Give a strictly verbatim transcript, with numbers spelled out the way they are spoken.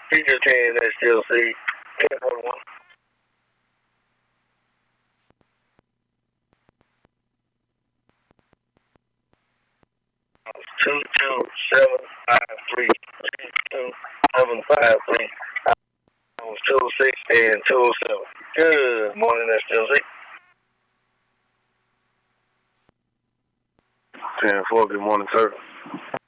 Feature ten, S T L C, ten forty-one. Two two seven five three two seven five three. I was two oh six and two oh seven. Good morning, S T L C. ten four, good morning, sir.